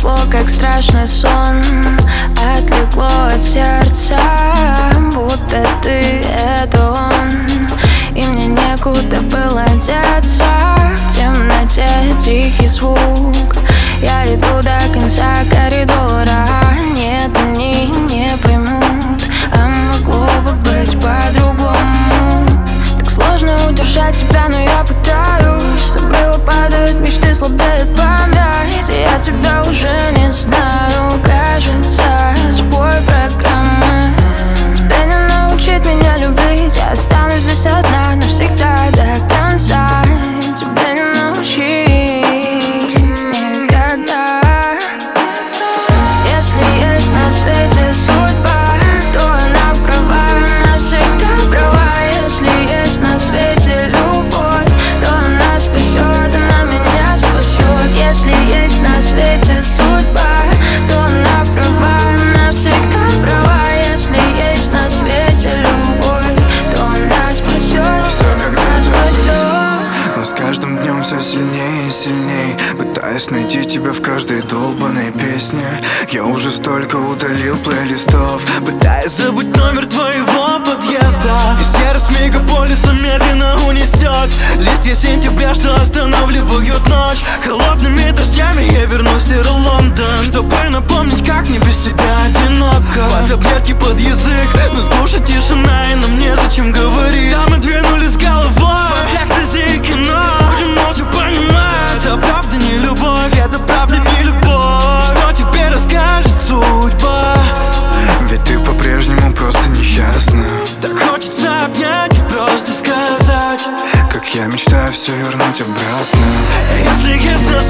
Ушло, как страшный сон, отлегло от сердца, будто ты — это он, и мне некуда было деться. В темноте тихий звук, я иду до конца коридора. Нет, они не поймут, а могло бы быть по-другому. Так сложно удержать себя, но я пытаюсь. С обрыва падают мечты, слабеет память. Я тебя уже не знаю, кажется, сбой программы. Тебе не научить меня любить, я останусь здесь одна навсегда до конца. Тебе не научить никогда. Если есть на свете судьба, то она права, навсегда права. Если есть на свете любовь, то она спасет, она меня спасет. Если есть на свете судьба, то она права, навсегда права. Если есть на свете любовь, то она спасет, она спасет. Но с каждым днем все сильнее и сильнее, пытаясь найти тебя в каждой долбанной песне. Я уже столько удалил плейлистов, пытаясь забыть номер твоего подъезда. И серость мегаполиса медленно унесет листья сентября, что останавливают ночь. Холодными дождями я вернусь в серый Лондон, чтобы напомнить, как мне без тебя одиноко. По таблетке под язык, но с глуши тишина, и нам незачем говорить. Да, мы двинулись с головой в экстази и кино. Будем молча понимать, это правда не любовь, это правда не любовь. Что тебе расскажет судьба? Ведь ты по-прежнему просто несчастна. Так хочется обнять и просто сказать, как я мечтаю все вернуть обратно. Если есть на